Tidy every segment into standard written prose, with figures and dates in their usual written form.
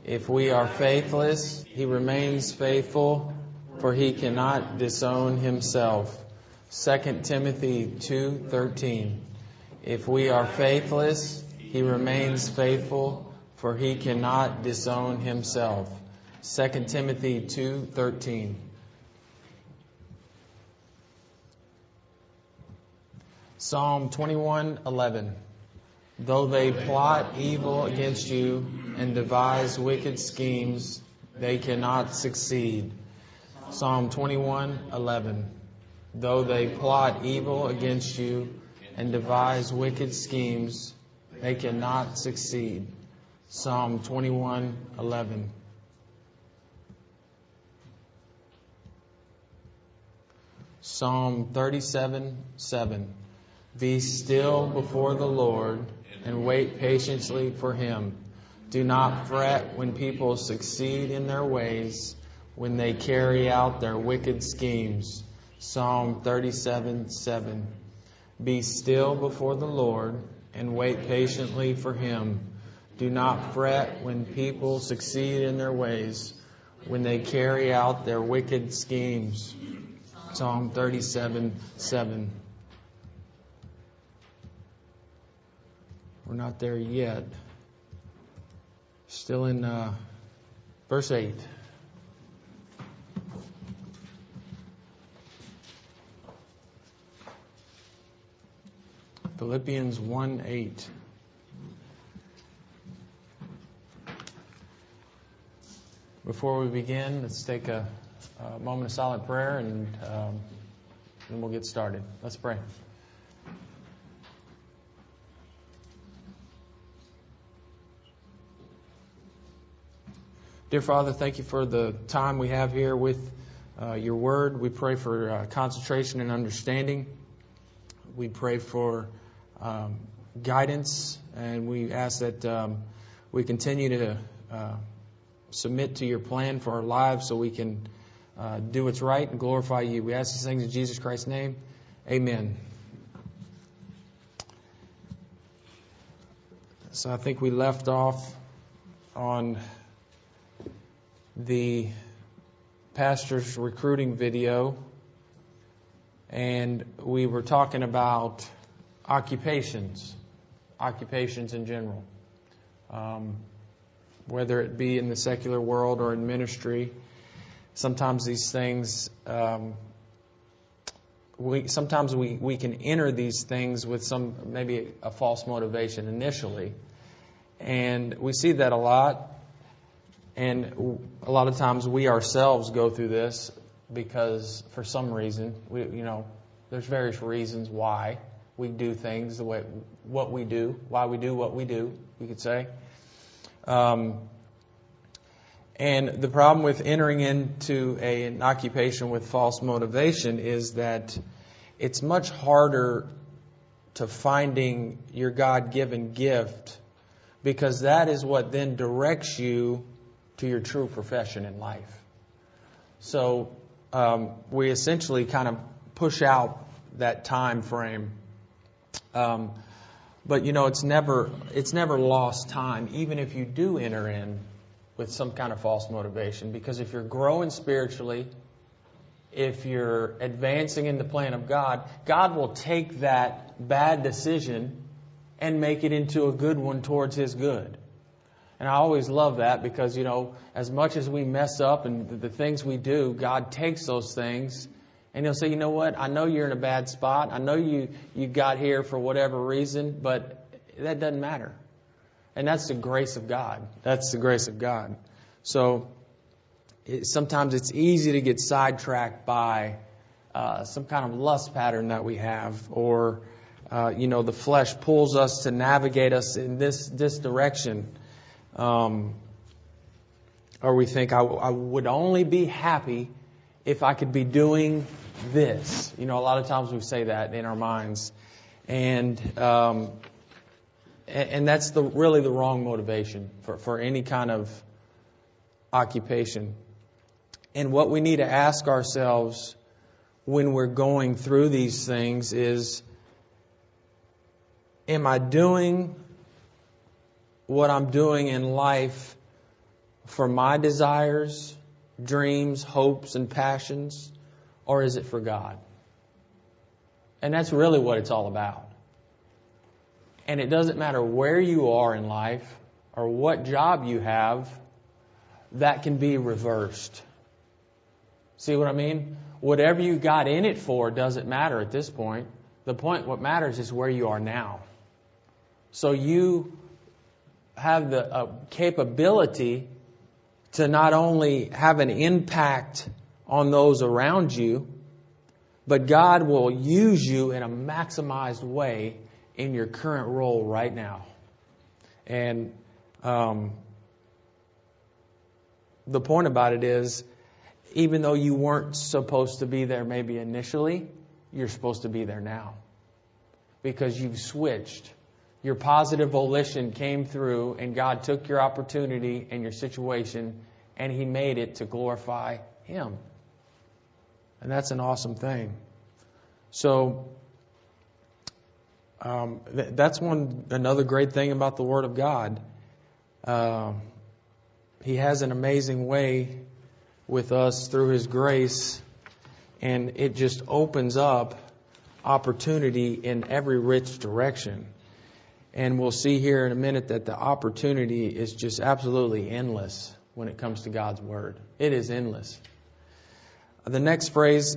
If we are faithless, He remains faithful, for He cannot disown Himself. 2 Timothy 2:13. If we are faithless, He remains faithful, for He cannot disown Himself. 2 Timothy 2:13. Psalm 21:11. Though they plot evil against you and devise wicked schemes, they cannot succeed. Psalm 21:11. Though they plot evil against you and devise wicked schemes, they cannot succeed. Psalm 21:11. Psalm 37:7. Be still before the Lord and wait patiently for Him. Do not fret when people succeed in their ways, when they carry out their wicked schemes. Psalm 37:7. Be still before the Lord and wait patiently for Him. Do not fret when people succeed in their ways, when they carry out their wicked schemes. Psalm 37:7. We're not there yet. Still in verse 8. Philippians 1:8. Before we begin, let's take a moment of silent prayer and then we'll get started. Let's pray. Dear Father, thank you for the time we have here with your word. We pray for concentration and understanding. We pray for guidance, and we ask that we continue to submit to your plan for our lives so we can do what's right and glorify you. We ask these things in Jesus Christ's name. Amen. So I think we left off on the pastor's recruiting video, and we were talking about occupations in general, whether it be in the secular world or in ministry. Sometimes these things, we can enter these things with maybe a false motivation initially, and we see that a lot. And a lot of times we ourselves go through this because for some reason, there's various reasons why we do things why we do what we do, we could say. And the problem with entering into an occupation with false motivation is that it's much harder to finding your God-given gift, because that is what then directs you to your true profession in life. So we essentially kind of push out that time frame. But it's never lost time, even if you do enter in with some kind of false motivation. Because if you're growing spiritually, if you're advancing in the plan of God, God will take that bad decision and make it into a good one towards His good. And I always love that because, as much as we mess up and the things we do, God takes those things and He'll say, you know what? I know you're in a bad spot. I know you got here for whatever reason, but that doesn't matter. And that's the grace of God. That's the grace of God. So sometimes it's easy to get sidetracked by some kind of lust pattern that we have, or, the flesh pulls us to navigate us in this direction. Or we think, I would only be happy if I could be doing this. A lot of times we say that in our minds. And that's really the wrong motivation for any kind of occupation. And what we need to ask ourselves when we're going through these things is, am I doing what I'm doing in life for my desires, dreams, hopes, and passions, or is it for God? And that's really what it's all about. And it doesn't matter where you are in life or what job you have, that can be reversed. See what I mean? Whatever you got in it for doesn't matter at this point. What matters is where you are now. So you have the capability to not only have an impact on those around you, but God will use you in a maximized way in your current role right now. And the point about it is, even though you weren't supposed to be there maybe initially, you're supposed to be there now. Because you've switched. Your positive volition came through and God took your opportunity and your situation and He made it to glorify Him. And that's an awesome thing. So that's another great thing about the Word of God. He has an amazing way with us through His grace, and it just opens up opportunity in every rich direction. And we'll see here in a minute that the opportunity is just absolutely endless when it comes to God's Word. It is endless. The next phrase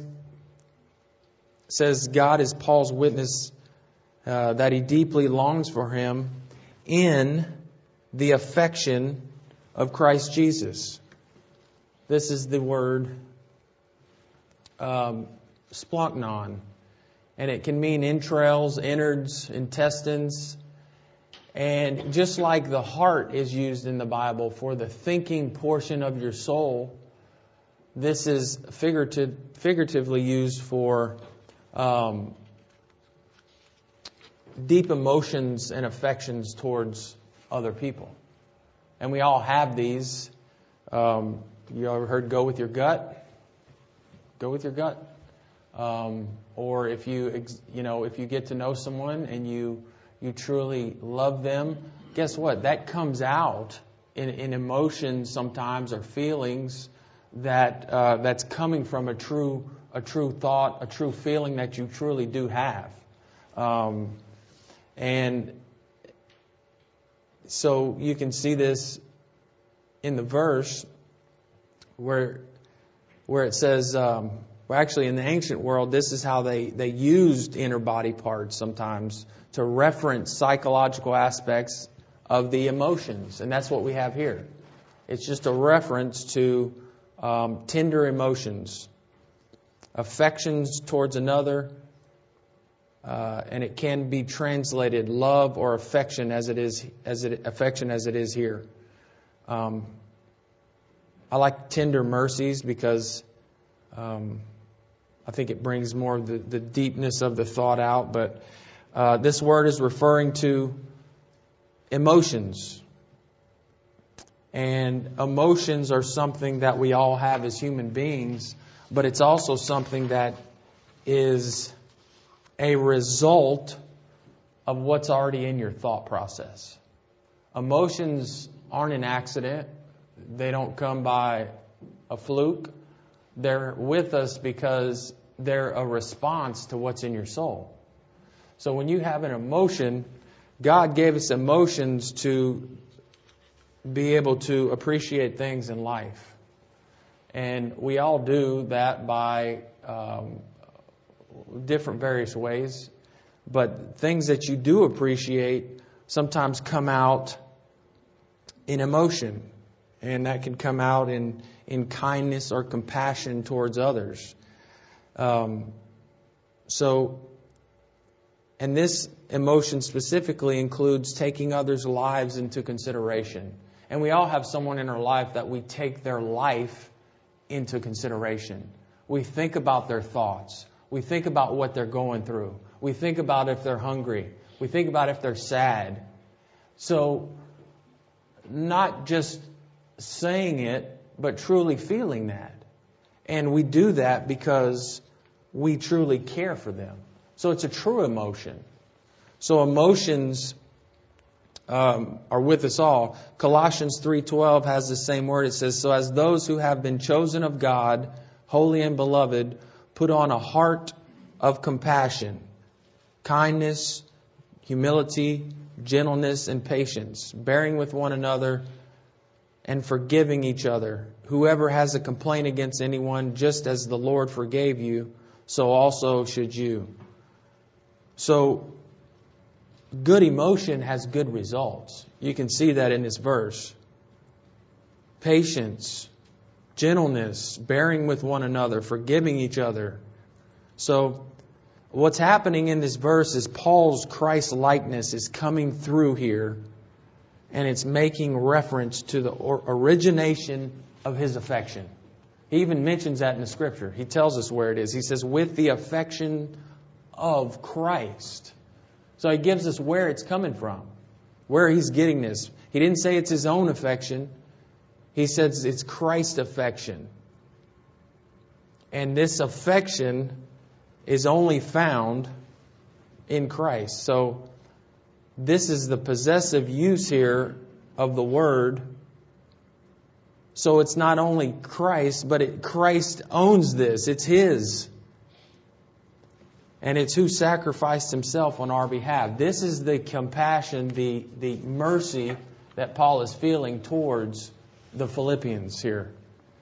says, God is Paul's witness that he deeply longs for him in the affection of Christ Jesus. This is the word splanknon. And it can mean entrails, innards, intestines. And just like the heart is used in the Bible for the thinking portion of your soul, this is figuratively used for deep emotions and affections towards other people. And we all have these. You ever heard go with your gut? Go with your gut. Or if you get to know someone and you truly love them, guess what? That comes out in emotions sometimes, or feelings that's coming from a true thought, a true feeling that you truly do have. And so you can see this in the verse where it says, actually in the ancient world, this is how they used inner body parts sometimes to reference psychological aspects of the emotions. And that's what we have here. It's just a reference to tender emotions, affections towards another, and it can be translated love or affection as it is here. I like tender mercies because I think it brings more of the deepness of the thought out. But this word is referring to emotions. And emotions are something that we all have as human beings, but it's also something that is a result of what's already in your thought process. Emotions aren't an accident. They don't come by a fluke. They're with us because they're a response to what's in your soul. So when you have an emotion, God gave us emotions to be able to appreciate things in life. And we all do that by different various ways. But things that you do appreciate sometimes come out in emotion. And that can come out in kindness or compassion towards others. And this emotion specifically includes taking others' lives into consideration. And we all have someone in our life that we take their life into consideration. We think about their thoughts. We think about what they're going through. We think about if they're hungry. We think about if they're sad. So, not just saying it, but truly feeling that. And we do that because we truly care for them. So it's a true emotion. So emotions are with us all. Colossians 3:12 has the same word. It says, "So as those who have been chosen of God, holy and beloved, put on a heart of compassion, kindness, humility, gentleness, and patience, bearing with one another and forgiving each other. Whoever has a complaint against anyone, just as the Lord forgave you, so also should you." So, good emotion has good results. You can see that in this verse. Patience, gentleness, bearing with one another, forgiving each other. So, what's happening in this verse is Paul's Christ-likeness is coming through here, and it's making reference to the origination of his affection. He even mentions that in the Scripture. He tells us where it is. He says, with the affection of Christ. So he gives us where it's coming from, where he's getting this. He didn't say it's his own affection. He says it's Christ's affection. And this affection is only found in Christ. So this is the possessive use here of the word. So it's not only Christ, but Christ owns this. It's His. And it's who sacrificed Himself on our behalf. This is the compassion, the mercy that Paul is feeling towards the Philippians here.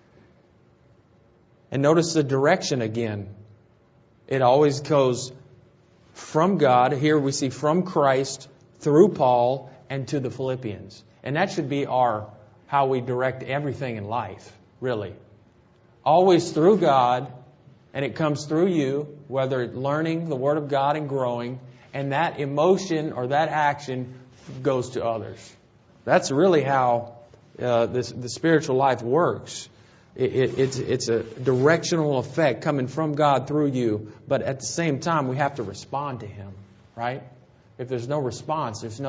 And notice the direction again. It always goes from God. Here we see from Christ, through Paul, and to the Philippians. And that should be how we direct everything in life, really. Always through God, and it comes through you, whether learning the Word of God and growing, and that emotion or that action goes to others. That's really how the spiritual life works. It's a directional effect coming from God through you, but at the same time we have to respond to Him, right? If there's no response, there's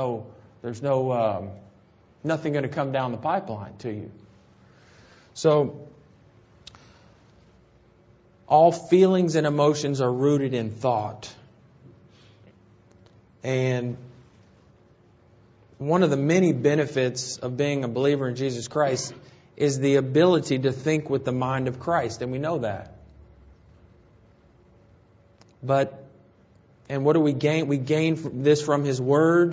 nothing going to come down the pipeline to you. So, all feelings and emotions are rooted in thought. And one of the many benefits of being a believer in Jesus Christ is the ability to think with the mind of Christ. And we know that. And what do we gain? We gain this from His Word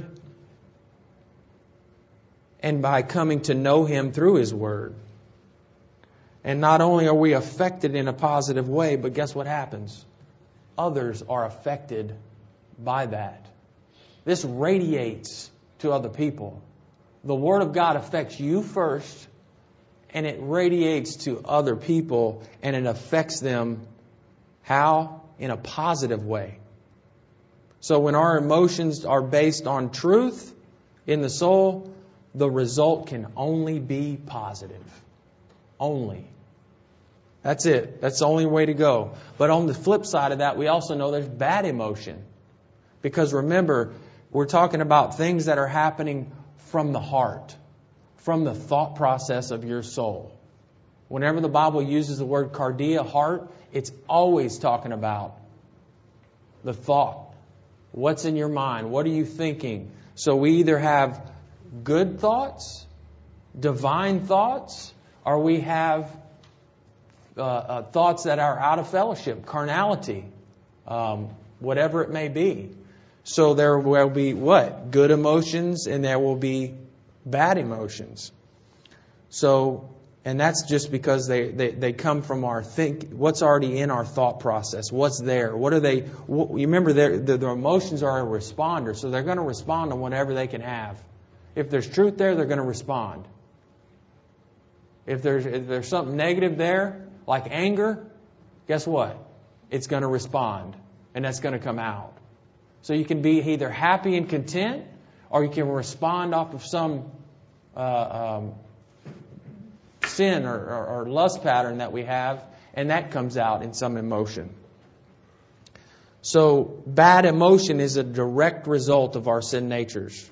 and by coming to know Him through His Word. And not only are we affected in a positive way, but guess what happens? Others are affected by that. This radiates to other people. The Word of God affects you first, and it radiates to other people, and it affects them. How? In a positive way. So when our emotions are based on truth in the soul, the result can only be positive. Only. That's it. That's the only way to go. But on the flip side of that, we also know there's bad emotion. Because remember, we're talking about things that are happening from the heart, from the thought process of your soul. Whenever the Bible uses the word cardia, heart, it's always talking about the thought. What's in your mind? What are you thinking? So we either have good thoughts, divine thoughts, or we have thoughts that are out of fellowship, carnality, whatever it may be. So there will be what? Good emotions, and there will be bad emotions. So, and that's just because they come from our what's already in our thought process. What's there? What are they? You remember, the emotions are a responder, so they're going to respond to whatever they can have. If there's truth there, they're going to respond. If there's something negative there, like anger, guess what? It's going to respond, and that's going to come out. So you can be either happy and content, or you can respond off of some sin or lust pattern that we have, and that comes out in some emotion. So bad emotion is a direct result of our sin natures.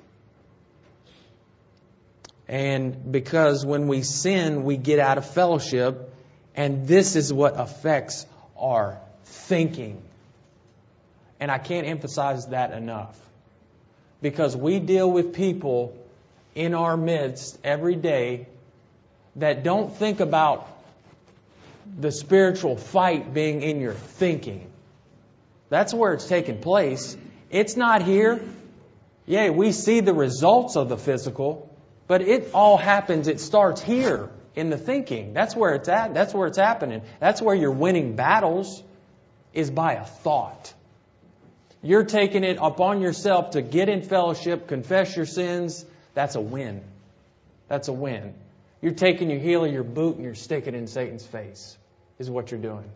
And because when we sin, we get out of fellowship, and this is what affects our thinking. And I can't emphasize that enough. because we deal with people in our midst every day that don't think about the spiritual fight being in your thinking. That's where it's taking place. It's not here. Yeah, we see the results of the physical, but it all happens, it starts here in the thinking. That's where it's at. That's where it's happening. That's where you're winning battles, is by a thought. You're taking it upon yourself to get in fellowship, confess your sins. That's a win. That's a win. You're taking your heel of your boot and you're sticking it in Satan's face, is what you're doing.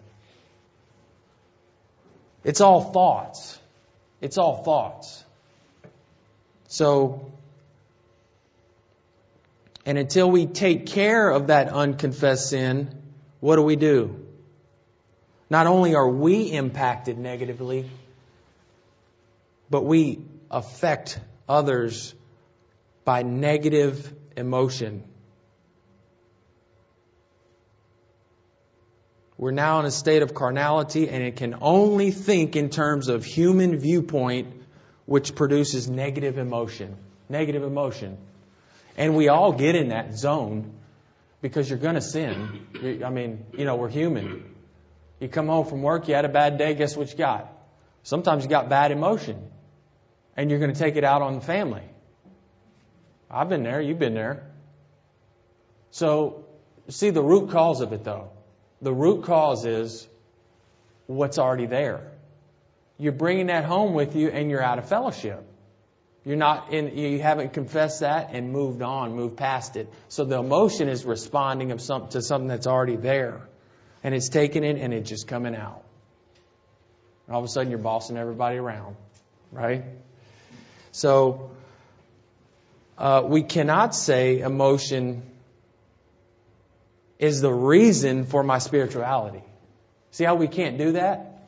It's all thoughts. It's all thoughts. So, and until we take care of that unconfessed sin, what do? Not only are we impacted negatively, but we affect others by negative emotion. We're now in a state of carnality, and it can only think in terms of human viewpoint, which produces negative emotion. Negative emotion. And we all get in that zone because you're going to sin. We're human. You come home from work, you had a bad day, guess what you got? Sometimes you got bad emotion. And you're going to take it out on the family. I've been there, you've been there. So, see the root cause of it though. The root cause is what's already there. You're bringing that home with you and you're out of fellowship. You haven't confessed that and moved on, moved past it. So the emotion is responding to something that's already there. And it's taking it and it's just coming out. And all of a sudden you're bossing everybody around. Right? So, we cannot say emotion is the reason for my spirituality. See how we can't do that?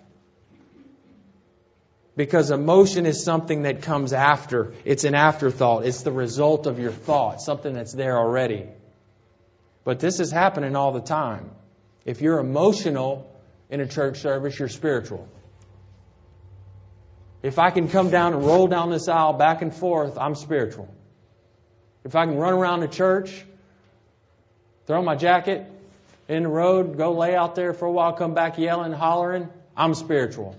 Because emotion is something that comes after. It's an afterthought. It's the result of your thought. Something that's there already. But this is happening all the time. If you're emotional in a church service, you're spiritual. If I can come down and roll down this aisle back and forth, I'm spiritual. If I can run around the church, throw my jacket in the road, go lay out there for a while, come back yelling, hollering, I'm spiritual.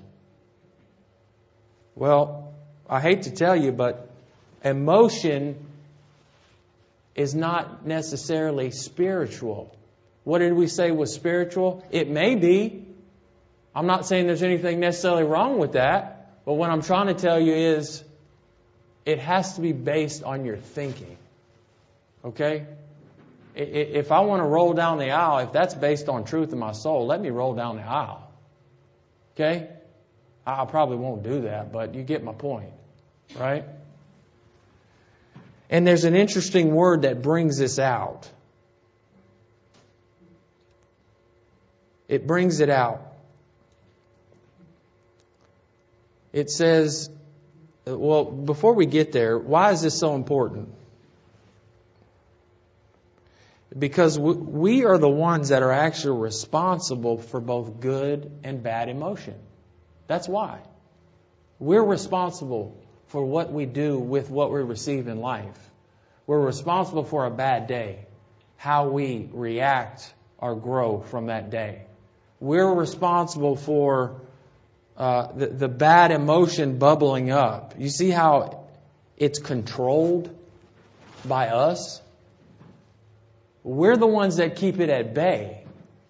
Well, I hate to tell you, but emotion is not necessarily spiritual. What did we say was spiritual? It may be. I'm not saying there's anything necessarily wrong with that. But what I'm trying to tell you is it has to be based on your thinking. Okay? If I want to roll down the aisle, if that's based on truth in my soul, let me roll down the aisle. Okay? I probably won't do that, but you get my point. Right? And there's an interesting word that brings this out. It brings it out. It says, well, before we get there, why is this so important? Because we are the ones that are actually responsible for both good and bad emotion. That's why. We're responsible for what we do with what we receive in life. We're responsible for a bad day, how we react or grow from that day. We're responsible for the bad emotion bubbling up. You see how it's controlled by us? We're the ones that keep it at bay.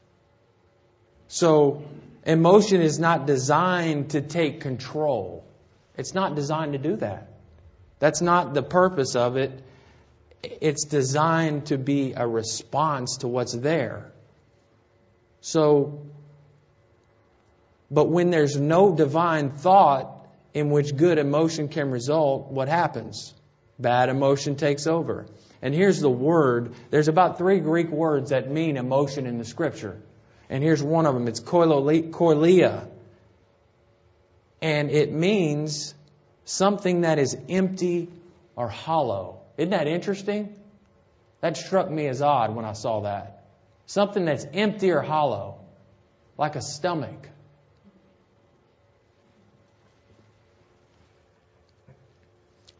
So emotion is not designed to take control. It's not designed to do that. That's not the purpose of it. It's designed to be a response to what's there. So, but when there's no divine thought in which good emotion can result, what happens? Bad emotion takes over. And here's the word. There's about 3 Greek words that mean emotion in the Scripture. And here's one of them. It's koilia. And it means something that is empty or hollow. Isn't that interesting? That struck me as odd when I saw that. Something that's empty or hollow, like a stomach.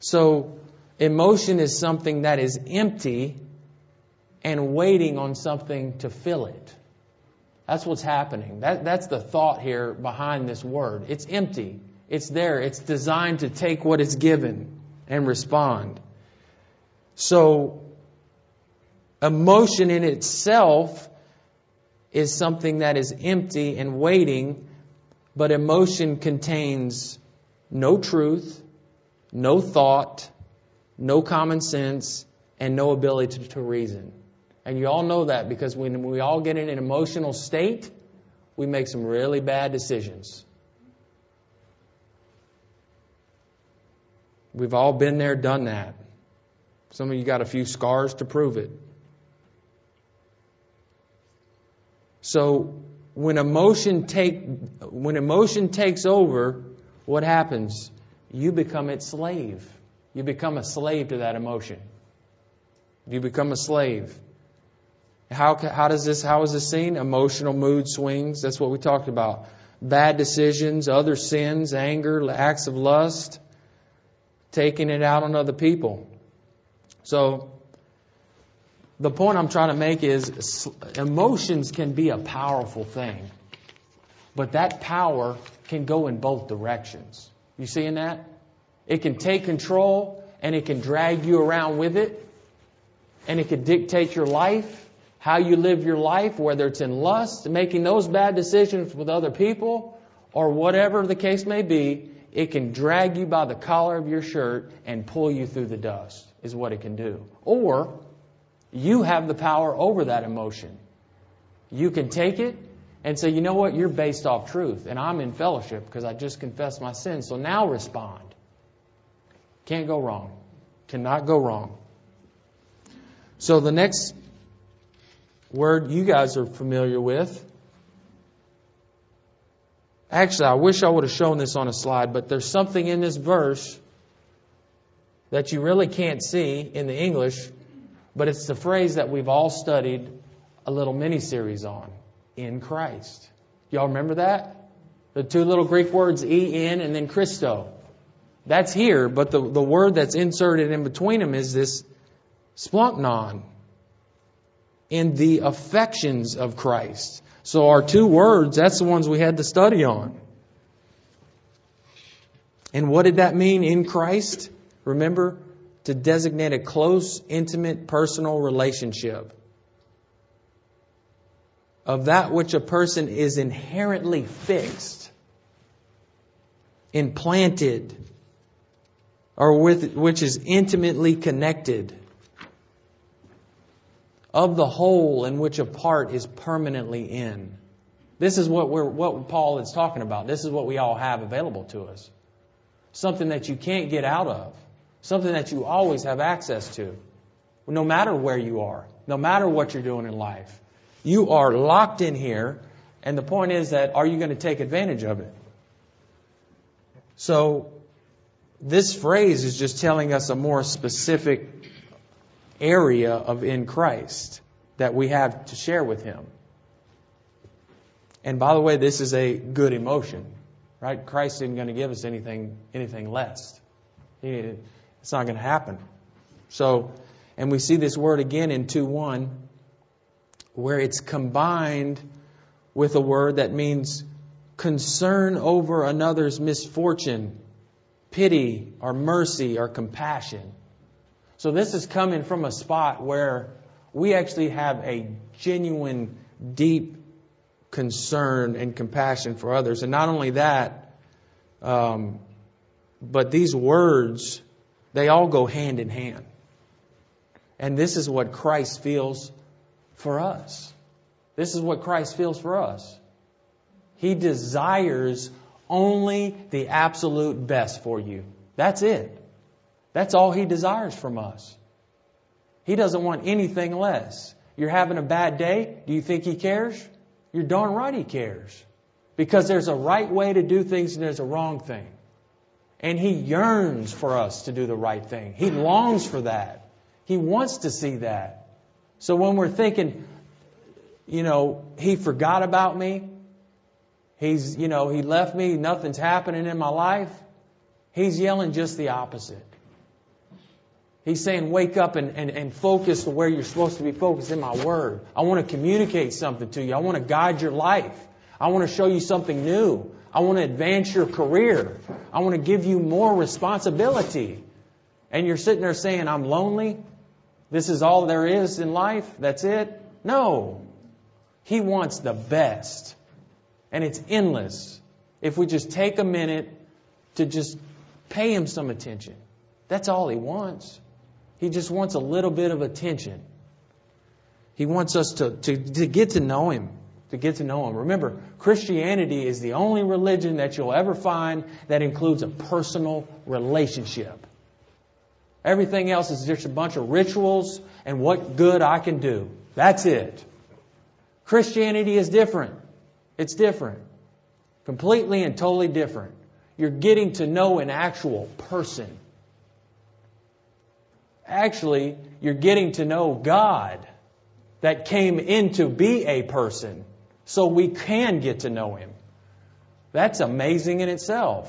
So emotion is something that is empty and waiting on something to fill it. That's what's happening. That's the thought here behind this word. It's empty. It's there. It's designed to take what is given and respond. So emotion in itself is something that is empty and waiting, but emotion contains no truth, no thought, no common sense, and no ability to reason. And you all know that because when we all get in an emotional state, we make some really bad decisions. We've all been there, done that. Some of you got a few scars to prove it. So when emotion takes over, what happens? You become its slave. You become a slave to that emotion. You become a slave. How is this seen? Emotional mood swings. That's what we talked about. Bad decisions, other sins, anger, acts of lust, taking it out on other people. So the point I'm trying to make is emotions can be a powerful thing, but that power can go in both directions. You seeing that? It can take control and it can drag you around with it, and it can dictate your life. How you live your life, whether it's in lust, making those bad decisions with other people, or whatever the case may be, it can drag you by the collar of your shirt and pull you through the dust, is what it can do. Or you have the power over that emotion. You can take it and say, you know what, you're based off truth, and I'm in fellowship because I just confessed my sins, so now respond. Can't go wrong. Cannot go wrong. So the next word you guys are familiar with. Actually, I wish I would have shown this on a slide, but there's something in this verse that you really can't see in the English, but it's the phrase that we've all studied a little mini-series on, in Christ. Y'all remember that? The two little Greek words, en and then Christo. That's here, but the word that's inserted in between them is this splanknon. In the affections of Christ. So our two words, that's the ones we had to study on. And what did that mean, in Christ? Remember, to designate a close, intimate, personal relationship of that which a person is inherently fixed, implanted, or with which is intimately connected. Of the whole in which a part is permanently in. This is what Paul is talking about. This is what we all have available to us. Something that you can't get out of. Something that you always have access to. No matter where you are. No matter what you're doing in life. You are locked in here. And the point is that, are you going to take advantage of it? So, this phrase is just telling us a more specific area of in Christ that we have to share with Him. And by the way, this is a good emotion, right? Christ isn't going to give us anything less. It's not going to happen. So, and we see this word again in 2:1, where it's combined with a word that means concern over another's misfortune, pity or mercy or compassion. So this is coming from a spot where we actually have a genuine, deep concern and compassion for others. And not only that, but these words, they all go hand in hand. And this is what Christ feels for us. This is what Christ feels for us. He desires only the absolute best for you. That's it. That's all He desires from us. He doesn't want anything less. You're having a bad day. Do you think He cares? You're darn right He cares. Because there's a right way to do things and there's a wrong thing. And He yearns for us to do the right thing. He longs for that. He wants to see that. So when we're thinking, He forgot about me. He left me. Nothing's happening in my life. He's yelling just the opposite. He's saying, wake up and focus to where you're supposed to be focused in my Word. I want to communicate something to you. I want to guide your life. I want to show you something new. I want to advance your career. I want to give you more responsibility. And you're sitting there saying, I'm lonely. This is all there is in life. That's it. No. He wants the best. And it's endless. If we just take a minute to just pay Him some attention. That's all He wants. He just wants a little bit of attention. He wants us to get to know Him. To get to know Him. Remember, Christianity is the only religion that you'll ever find that includes a personal relationship. Everything else is just a bunch of rituals and what good I can do. That's it. Christianity is different. It's different. Completely and totally different. You're getting to know an actual person. Actually, you're getting to know God that came in to be a person so we can get to know Him. That's amazing in itself.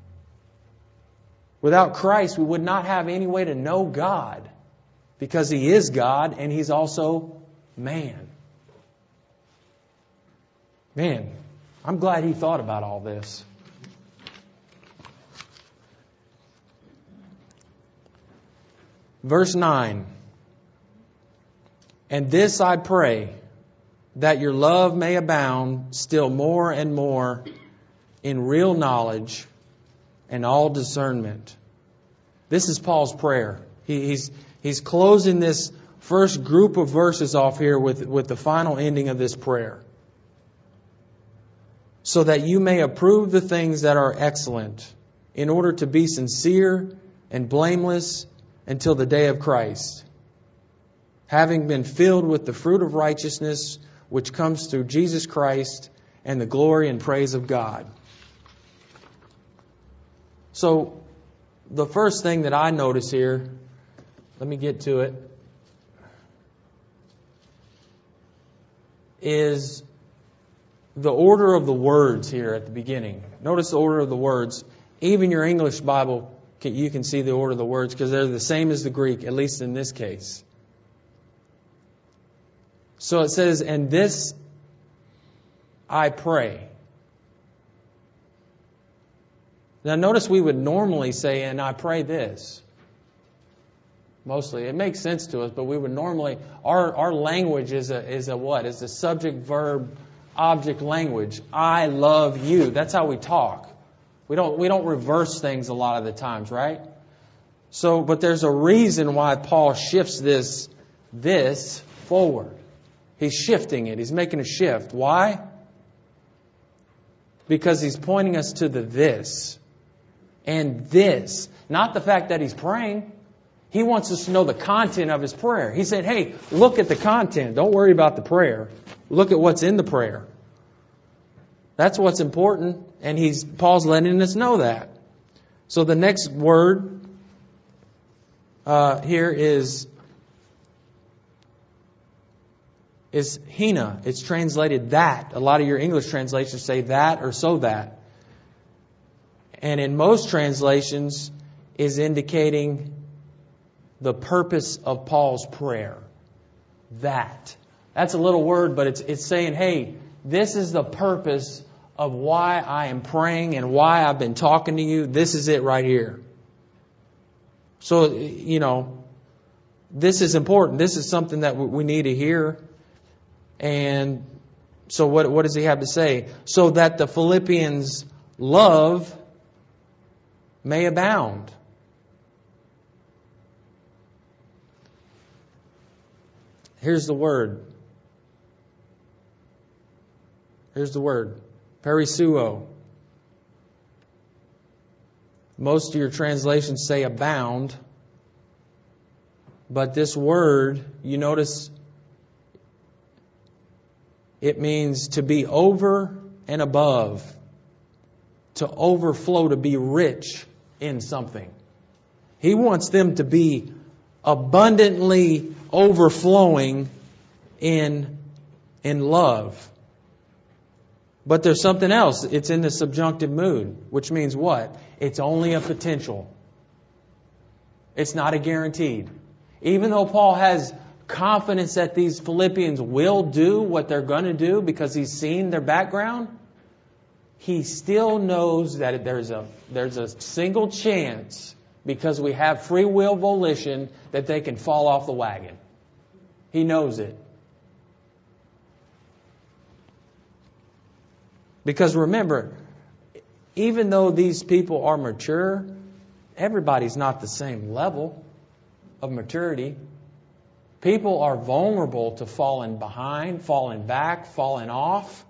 Without Christ, we would not have any way to know God because He is God and He's also man. Man, I'm glad He thought about all this. Verse 9. And this I pray, that your love may abound still more and more in real knowledge and all discernment. This is Paul's prayer. He's closing this first group of verses off here with the final ending of this prayer. So that you may approve the things that are excellent, in order to be sincere and blameless until the day of Christ, having been filled with the fruit of righteousness which comes through Jesus Christ and the glory and praise of God. So, the first thing that I notice here, let me get to it, is the order of the words here at the beginning. Notice the order of the words. Even your English Bible, you can see the order of the words because they're the same as the Greek, at least in this case. So it says, and this I pray. Now notice we would normally say, and I pray this. Mostly. It makes sense to us, but we would normally, our language is a what? Is a subject, verb, object language. I love you. That's how we talk. We don't reverse things a lot of the times, right? So, but there's a reason why Paul shifts this forward. He's shifting it. He's making a shift. Why? Because he's pointing us to the this. And this. Not the fact that he's praying. He wants us to know the content of his prayer. He said, hey, look at the content. Don't worry about the prayer. Look at what's in the prayer. That's what's important. And Paul's letting us know that. So the next word here is hina. It's translated that. A lot of your English translations say that or so that. And in most translations is indicating the purpose of Paul's prayer. That. That's a little word, but it's saying, hey, this is the purpose of why I am praying and why I've been talking to you. This is it right here. So, this is important. This is something that we need to hear. And so what does he have to say? So that the Philippians' love may abound. Here's the word. Perisuo. Most of your translations say abound. But this word, you notice, it means to be over and above. To overflow, to be rich in something. He wants them to be abundantly overflowing in love. But there's something else. It's in the subjunctive mood, which means what? It's only a potential. It's not a guaranteed. Even though Paul has confidence that these Philippians will do what they're going to do because he's seen their background, he still knows that there's a single chance, because we have free will volition, that they can fall off the wagon. He knows it. Because remember, even though these people are mature, everybody's not the same level of maturity. People are vulnerable to falling behind, falling back, falling off.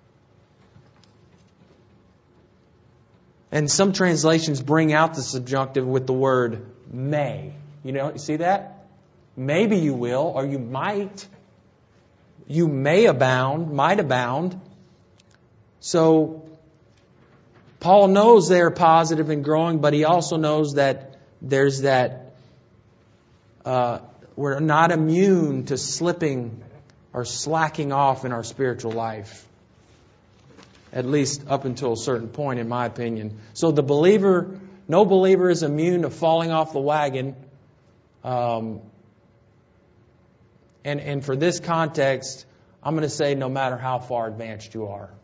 And some translations bring out the subjunctive with the word may. You see that? Maybe you will, or you might. You may abound, might abound. So Paul knows they're positive and growing, but he also knows that there's that we're not immune to slipping or slacking off in our spiritual life. At least up until a certain point, in my opinion. So no believer is immune to falling off the wagon. And for this context, I'm going to say no matter how far advanced you are.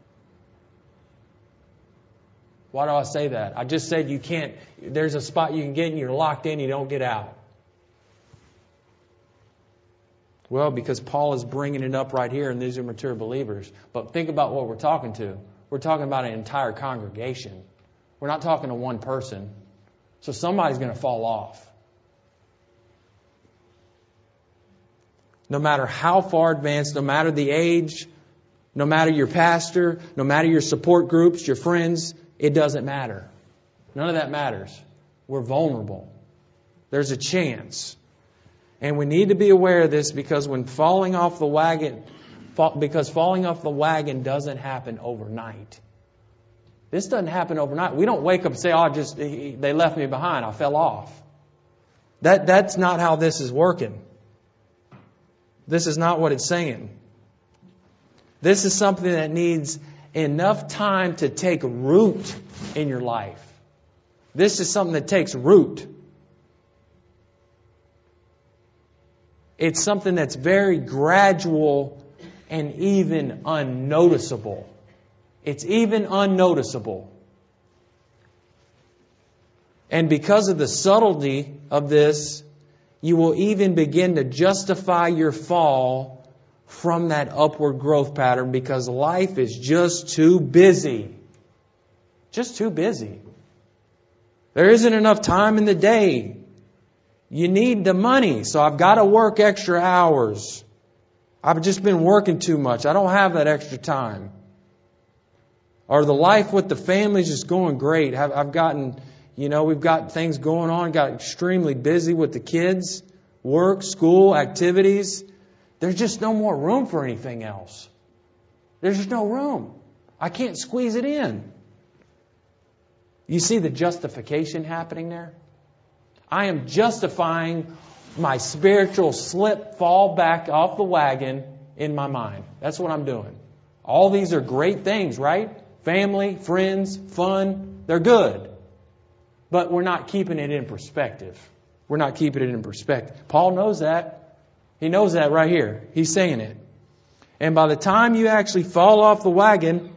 Why do I say that? I just said there's a spot you can get and you're locked in, you don't get out. Well, because Paul is bringing it up right here, and these are mature believers. But think about what we're talking to. We're talking about an entire congregation. We're not talking to one person. So somebody's going to fall off. No matter how far advanced, no matter the age, no matter your pastor, no matter your support groups, your friends, it doesn't matter. None of that matters. We're vulnerable. There's a chance. And we need to be aware of this, because falling off the wagon doesn't happen overnight. This doesn't happen overnight. We don't wake up and say, they left me behind, I fell off. That's not how this is working. This is not what it's saying. This is something that needs enough time to take root in your life. This is something that takes root. It's something that's very gradual and even unnoticeable. It's even unnoticeable. And because of the subtlety of this, you will even begin to justify your fall from that upward growth pattern, because life is just too busy. Just too busy. There isn't enough time in the day. You need the money, so I've got to work extra hours. I've just been working too much. I don't have that extra time. Or the life with the family is just going great. I've gotten, we've got things going on, got extremely busy with the kids, work, school, activities. There's just no more room for anything else. There's just no room. I can't squeeze it in. You see the justification happening there? I am justifying my spiritual fall back off the wagon in my mind. That's what I'm doing. All these are great things, right? Family, friends, fun, they're good. But we're not keeping it in perspective. We're not keeping it in perspective. Paul knows that. He knows that right here. He's saying it. And by the time you actually fall off the wagon,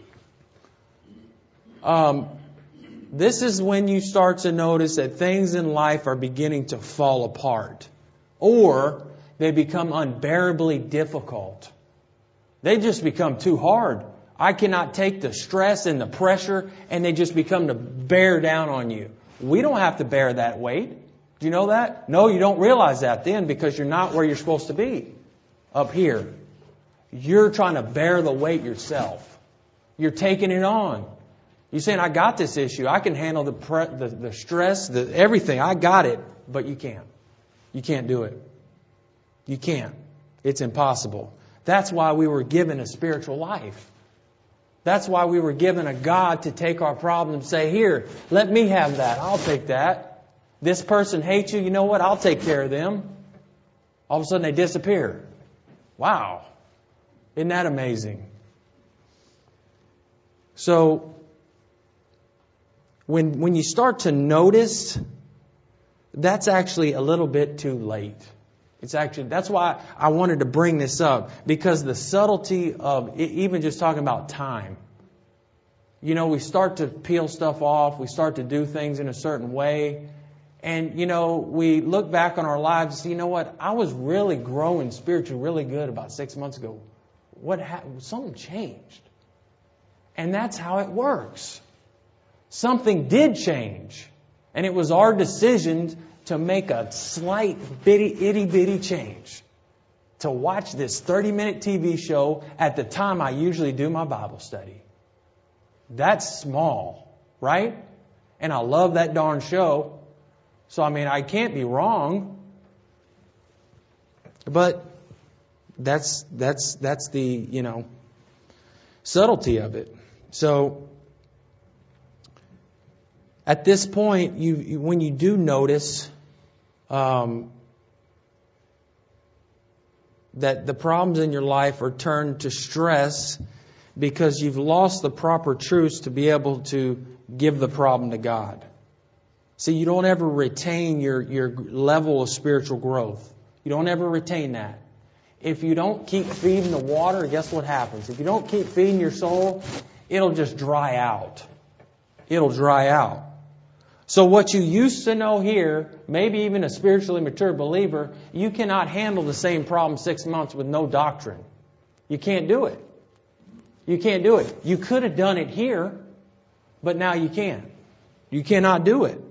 this is when you start to notice that things in life are beginning to fall apart. Or they become unbearably difficult. They just become too hard. I cannot take the stress and the pressure, and they just become to bear down on you. We don't have to bear that weight. Do you know that? No, you don't realize that then, because you're not where you're supposed to be up here. You're trying to bear the weight yourself. You're taking it on. You're saying, I got this issue. I can handle the stress, everything. I got it. But you can't. You can't do it. You can't. It's impossible. That's why we were given a spiritual life. That's why we were given a God to take our problem and say, here, let me have that. I'll take that. This person hates you. You know what? I'll take care of them. All of a sudden they disappear. Wow. Isn't that amazing? So, when you start to notice that's actually a little bit too late. That's why I wanted to bring this up, because the subtlety of even just talking about time. You know, we start to peel stuff off. We start to do things in a certain way. And, you know, we look back on our lives and say, you know what? I was really growing spiritually really good about 6 months ago. What happened? Something changed. And that's how it works. Something did change. And it was our decision to make a slight itty bitty change. To watch this 30-minute TV show at the time I usually do my Bible study. That's small, right? And I love that darn show. So, I mean, I can't be wrong. But that's the, you know, subtlety of it. So, at this point, when you do notice that the problems in your life are turned to stress because you've lost the proper truths to be able to give the problem to God. See, you don't ever retain your level of spiritual growth. You don't ever retain that. If you don't keep feeding the water, guess what happens? If you don't keep feeding your soul, it'll just dry out. It'll dry out. So what you used to know here, maybe even a spiritually mature believer, you cannot handle the same problem 6 months with no doctrine. You can't do it. You can't do it. You could have done it here, but now you can't. You cannot do it.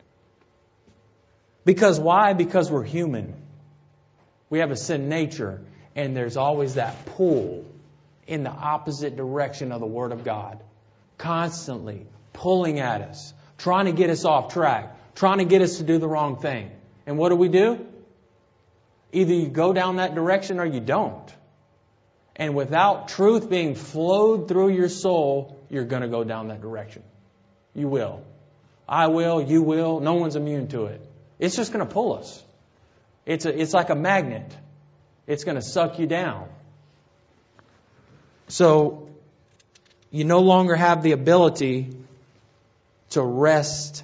Because why? Because we're human. We have a sin nature, and there's always that pull in the opposite direction of the Word of God. Constantly pulling at us, trying to get us off track, trying to get us to do the wrong thing. And what do? Either you go down that direction or you don't. And without truth being flowed through your soul, you're going to go down that direction. You will. I will. You will. No one's immune to it. It's just going to pull us. It's like a magnet. It's going to suck you down. So, you no longer have the ability to rest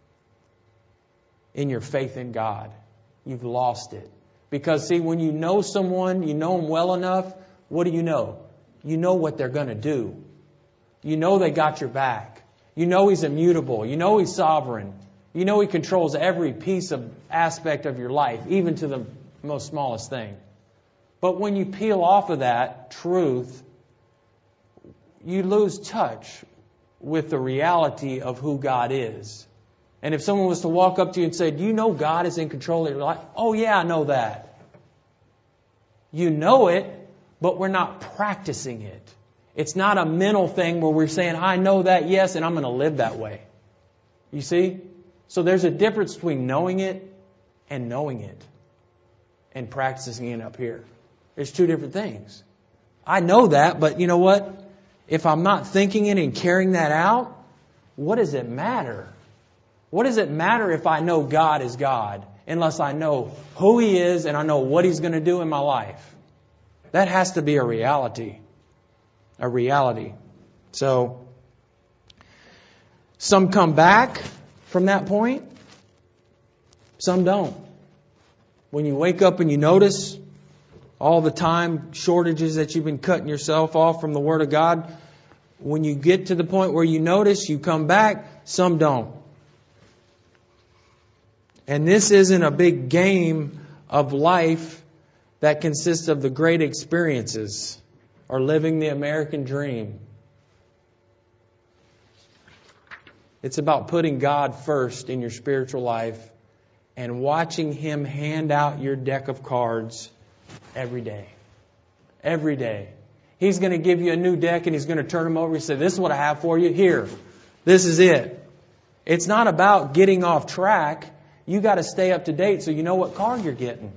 in your faith in God. You've lost it. Because, see, when you know someone, you know them well enough, what do you know? You know what they're going to do. You know they got your back. You know He's immutable. You know He's sovereign. You know He controls every piece of aspect of your life, even to the most smallest thing. But when you peel off of that truth, you lose touch with the reality of who God is. And if someone was to walk up to you and say, do you know God is in control of your life? Oh yeah, I know that. You know it, but we're not practicing it. It's not a mental thing where we're saying, I know that, yes, and I'm going to live that way. You see? So there's a difference between knowing it and knowing it and practicing it up here. There's two different things. I know that, but you know what? If I'm not thinking it and carrying that out, what does it matter? What does it matter if I know God is God, unless I know who He is and I know what He's going to do in my life? That has to be a reality. A reality. So, some come back from that point. Some don't. When you wake up and you notice all the time shortages that you've been cutting yourself off from the Word of God, when you get to the point where you notice, you come back, some don't. And this isn't a big game of life that consists of the great experiences or living the American dream. It's about putting God first in your spiritual life and watching Him hand out your deck of cards every day. Every day. He's going to give you a new deck and He's going to turn them over and say, this is what I have for you. Here. This is it. It's not about getting off track. You got to stay up to date so you know what card you're getting.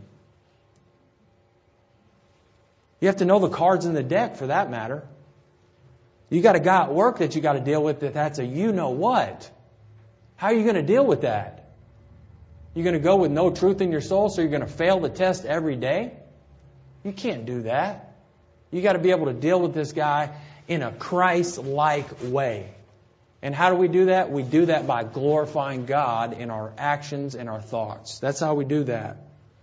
You have to know the cards in the deck for that matter. You got a guy at work that you got to deal with that's a you know what. How are you going to deal with that? You're going to go with no truth in your soul, so you're going to fail the test every day? You can't do that. You got to be able to deal with this guy in a Christ-like way. And how do we do that? We do that by glorifying God in our actions and our thoughts. That's how we do that.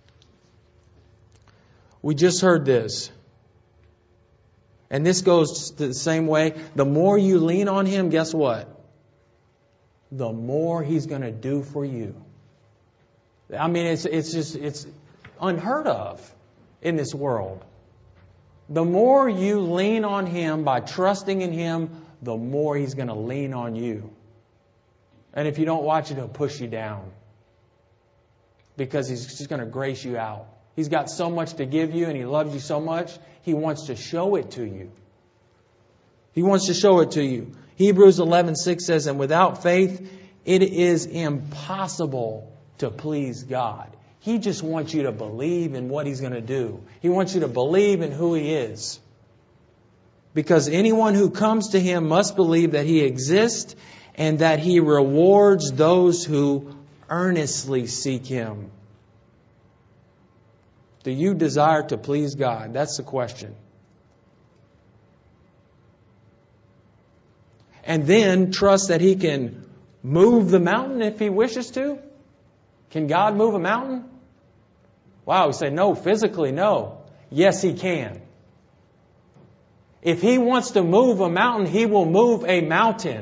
We just heard this. And this goes the same way. The more you lean on Him, guess what? The more He's going to do for you. I mean, it's unheard of in this world. The more you lean on Him by trusting in Him, the more He's going to lean on you. And if you don't watch it, He'll push you down. Because He's just going to grace you out. He's got so much to give you and He loves you so much, He wants to show it to you. He wants to show it to you. Hebrews 11:6 says, and without faith, it is impossible to please God. He just wants you to believe in what He's going to do. He wants you to believe in who He is. Because anyone who comes to Him must believe that He exists and that He rewards those who earnestly seek Him. Do you desire to please God? That's the question. And then trust that He can move the mountain if He wishes to. Can God move a mountain? Wow, we say no, physically no. Yes, He can. If He wants to move a mountain, He will move a mountain.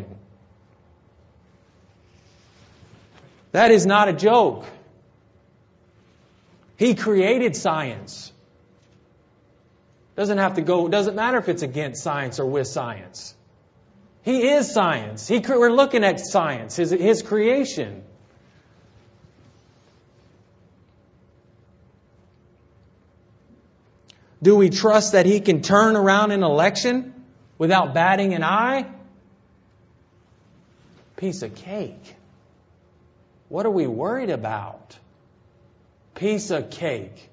That is not a joke. He created science. Doesn't matter if it's against science or with science. He is science. We're looking at science, His creation. Do we trust that He can turn around an election without batting an eye? Piece of cake. What are we worried about? Piece of cake.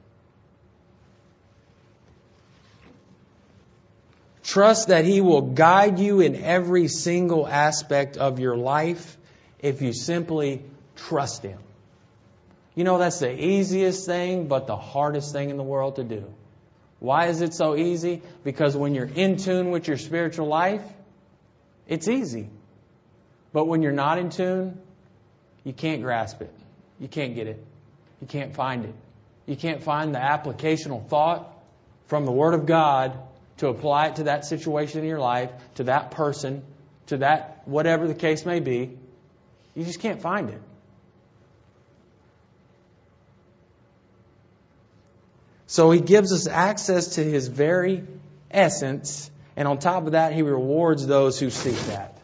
Trust that He will guide you in every single aspect of your life if you simply trust Him. You know, that's the easiest thing, but the hardest thing in the world to do. Why is it so easy? Because when you're in tune with your spiritual life, it's easy. But when you're not in tune, you can't grasp it. You can't get it. You can't find it. You can't find the applicational thought from the Word of God to apply it to that situation in your life, to that person, to that whatever the case may be. You just can't find it. So He gives us access to His very essence, and on top of that, He rewards those who seek that.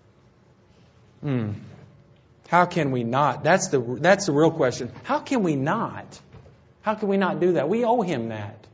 How can we not? That's the real question. How can we not? How can we not do that? We owe Him that.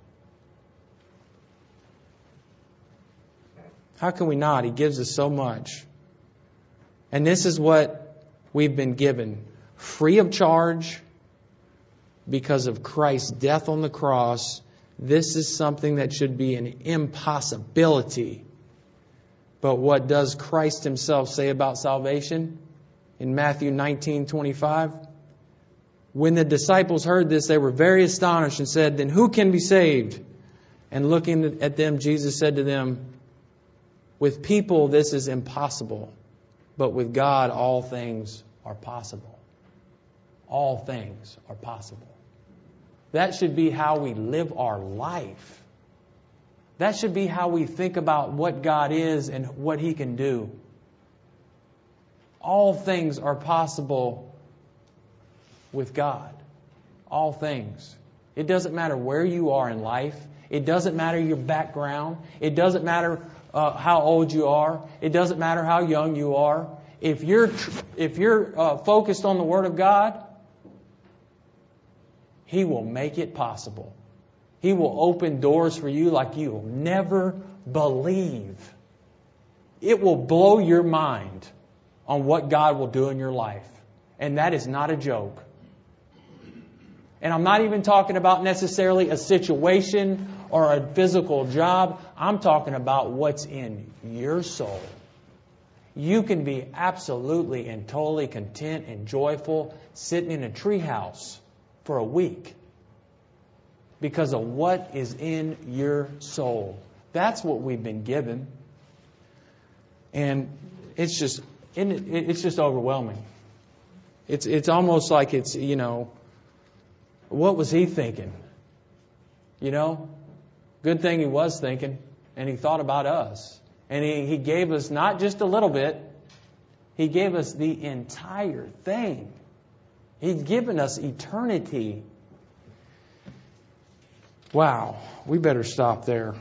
How can we not? He gives us so much. And this is what we've been given. Free of charge because of Christ's death on the cross. This is something that should be an impossibility. But what does Christ Himself say about salvation? In Matthew 19:25, when the disciples heard this, they were very astonished and said, then who can be saved? And looking at them, Jesus said to them, with people this is impossible, but with God all things are possible. All things are possible. That should be how we live our life. That should be how we think about what God is and what He can do. All things are possible with God. All things. It doesn't matter where you are in life. It doesn't matter your background. It doesn't matter how old you are. It doesn't matter how young you are. If you're focused on the Word of God, He will make it possible. He will open doors for you like you will never believe. It will blow your mind on what God will do in your life. And that is not a joke. And I'm not even talking about necessarily a situation or a physical job. I'm talking about what's in your soul. You can be absolutely and totally content and joyful sitting in a treehouse for a week because of what is in your soul. That's what we've been given. And it's just It's just overwhelming. It's almost like it's, what was he thinking? Good thing he was thinking, and he thought about us. And he gave us not just a little bit, he gave us the entire thing. He's given us eternity. Wow, we better stop there.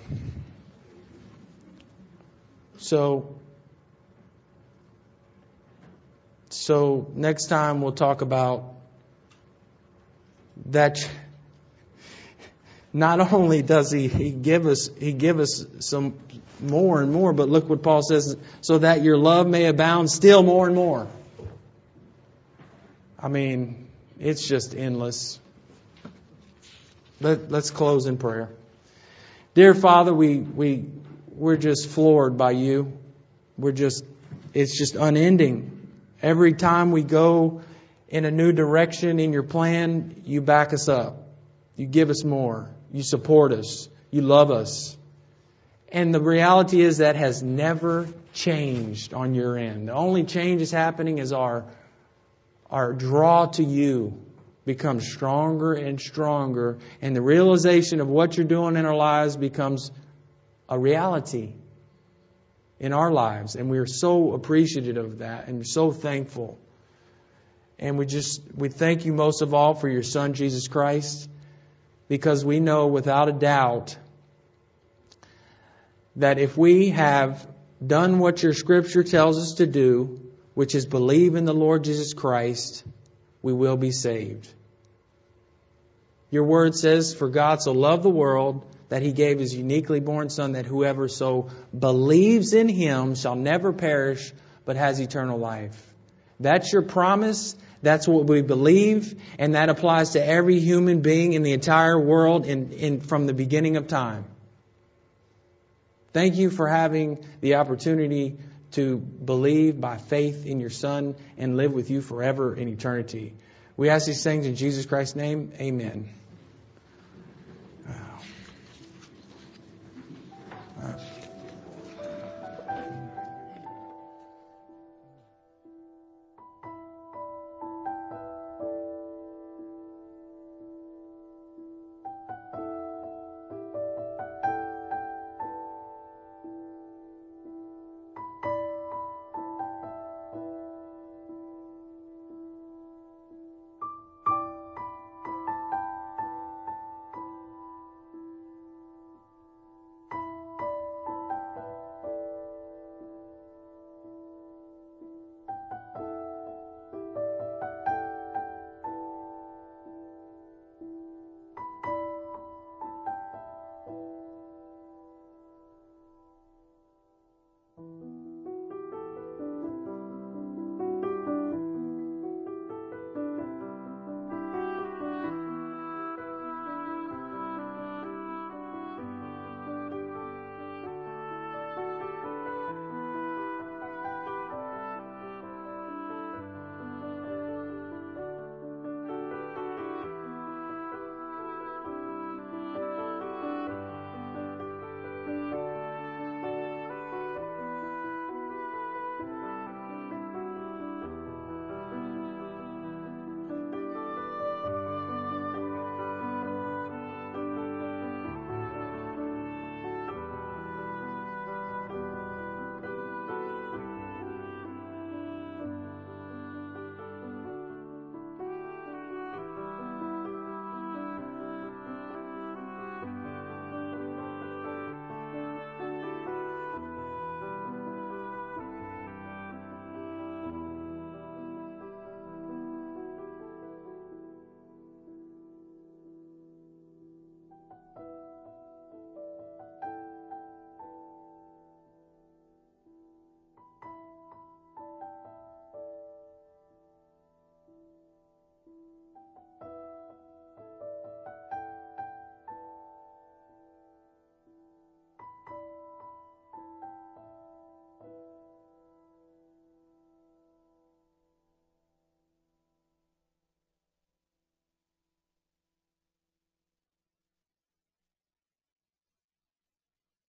So next time we'll talk about that. Not only does he give us some more and more, but look what Paul says, so that your love may abound still more and more. I mean, it's just endless. Let's close in prayer. Dear Father, we're just floored by you. It's just unending. Every time we go in a new direction in your plan, you back us up. You give us more. You support us. You love us. And the reality is that has never changed on your end. The only change is happening is our draw to you becomes stronger and stronger. And the realization of what you're doing in our lives becomes a reality in our lives. And we are so appreciative of that and so thankful. And we thank you most of all for your Son, Jesus Christ, because we know without a doubt that if we have done what your Scripture tells us to do, which is believe in the Lord Jesus Christ, we will be saved. Your word says, for God so loved the world that He gave His uniquely born Son, that whoever so believes in Him shall never perish, but has eternal life. That's your promise. That's what we believe. And that applies to every human being in the entire world from the beginning of time. Thank you for having the opportunity to believe by faith in your Son and live with you forever in eternity. We ask these things in Jesus Christ's name. Amen.